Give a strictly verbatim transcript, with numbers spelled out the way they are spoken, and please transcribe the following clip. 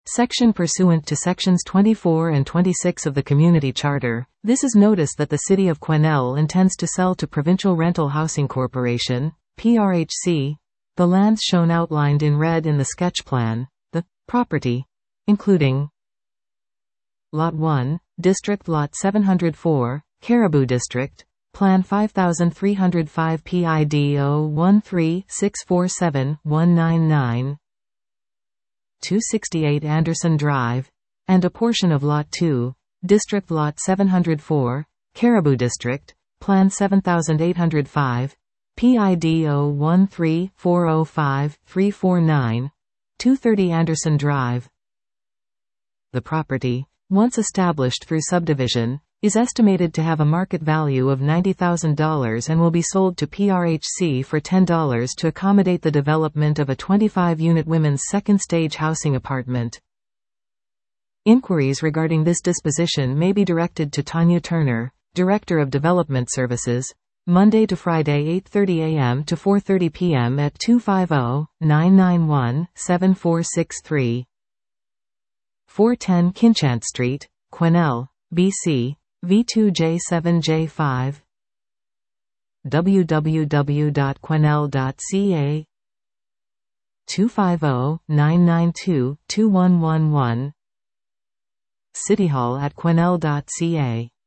Section pursuant to Sections twenty-four and twenty-six of the Community Charter. This is notice that the City of Quesnel intends to sell to Provincial Rental Housing Corporation, P R H C, the lands shown outlined in red in the sketch plan, the property, including Lot one, District Lot seven oh four, Caribou District, Plan five three oh five P I D zero one three six four seven one nine nine, two sixty-eight Anderson Drive, and a portion of Lot two, District Lot seven oh four, Caribou District, Plan seven eight oh five, P I D zero one three four oh five three four nine, two thirty Anderson Drive. The property, once established through subdivision, is estimated to have a market value of ninety thousand dollars and will be sold to P R H C for ten dollars to accommodate the development of a twenty-five unit women's second-stage housing apartment. Inquiries regarding this disposition may be directed to Tanya Turner, Director of Development Services, Monday to Friday eight thirty a m to four thirty p m at two five zero, nine nine one, seven four six three. four ten Kinchant Street, Quesnel, B C, V two J seven J five. w w w dot quesnel dot c a. two five zero, nine nine two, two one one one. City Hall at quesnel dot c a.